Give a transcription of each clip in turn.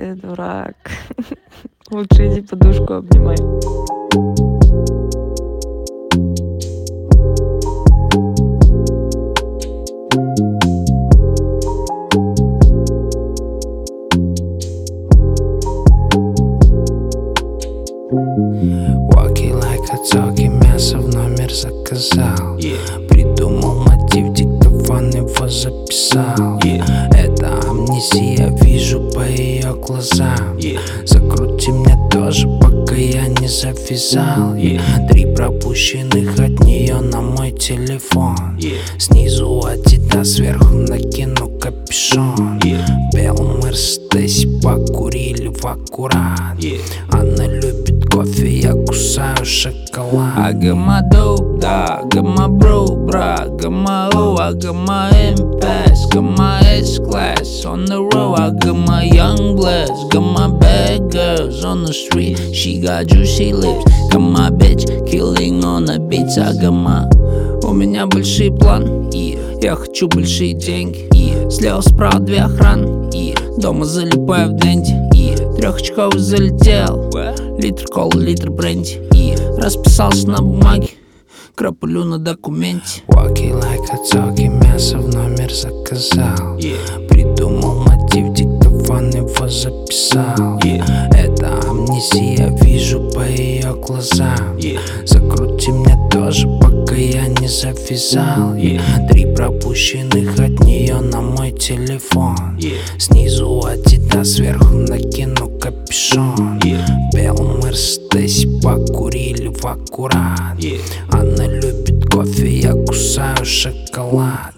ты дурак. Лучше иди подушку обнимай. Walkie like a talkie, мясо в номер заказал. Придумал мотив, диктофон его записал. Это амнезия, вижу по ее глазам. Закрути мне тоже, пока я не завязал. 3 пропущенных от нее на мой телефон. Снизу Adidas, сверху накину капюшон. В белом Мерседесе покурили в аккурат. Она любит кофе, я кусаю шоколад. I got my dope, да, got my bro, бра, got my O, I got my M-Pass, got my S-Class on the road, I got my young bloods, got my bad girls on the street, she got juicy lips, got my bitch killing on the beats, I got my... У меня большие планы, я хочу большие деньги, слева справа 2 охраны, дома залипаю в денде, 3-очковый залетел, литр колы, литр бренди, расписался на бумаге, краплю на документе. Walkie like a talkie, мясо в номер заказал. Придумал мотив, диктофон его записал. Это амнезия, вижу по ее глазам. Закрути мне тоже, пока я не завязал. 3 пропущенных от нее на мой телефон. Снизу Adidas, сверху накину капюшон. В белом Мерседесе покурили в аккурат. Она любит кофе, я кусаю шоколад.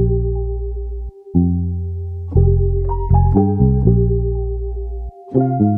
Thank you.